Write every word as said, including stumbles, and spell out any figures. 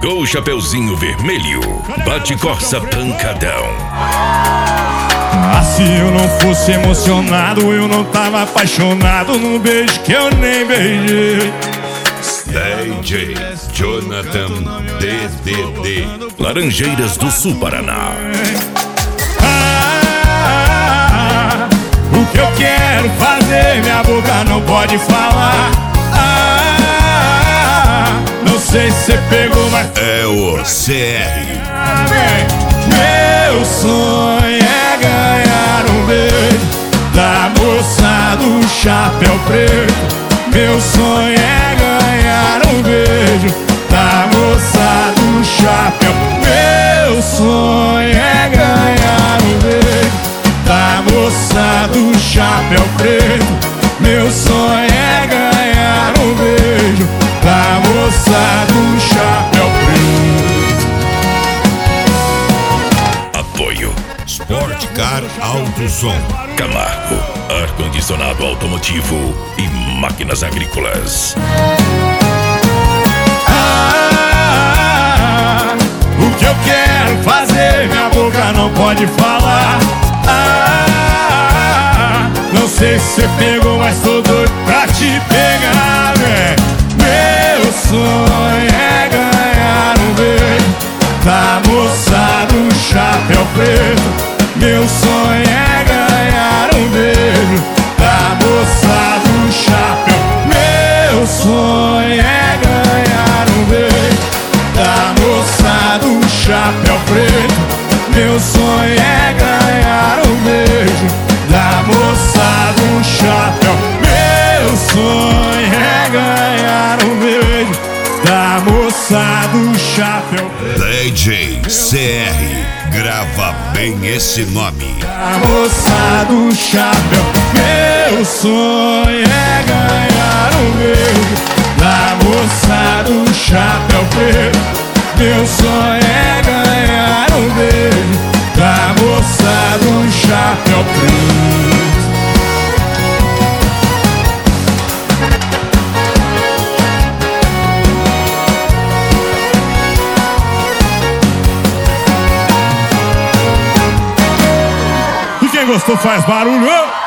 Chegou o Chapeuzinho Vermelho. Bate Corsa Pancadão. Ah, se eu não fosse emocionado, eu não tava apaixonado num beijo que eu nem beijei. D J Jonathan D D D, Laranjeiras do Sul, Paraná. Ah, o que eu quero fazer, minha boca não pode falar. Ah, não sei se você pegou, mas é o C R. Meu sonho é ganhar um beijo da moça do chapéu preto. Meu sonho é ganhar um beijo da moça do chapéu. Meu sonho é ganhar um beijo da moça do chapéu preto. Meu sonho é ganhar um beijo da moça do chapéu preto. Apoio Sport Car AutoZone, Camargo, ar-condicionado automotivo e máquinas agrícolas. Ah, o que eu quero fazer, minha boca não pode falar. Ah, não sei se você pegou, mas tô doido pra te pegar, né? Meu sonho é ganhar um beijo da moça do chapéu preto. Meu sonho é ganhar um beijo da moça do chapéu. Meu sonho é ganhar um beijo da moça do chapéu preto. Meu sonho é ganhar um beijo da moça do chapéu. Meu sonho é ganhar um beijo da moça do chapéu preto. D J C R, grava bem esse nome. A moça do chapéu. Meu sonho é ganhar um beijo da moça do chapéu preto. Meu sonho é ganhar um beijo da moça do chapéu preto. E quem gostou faz barulho.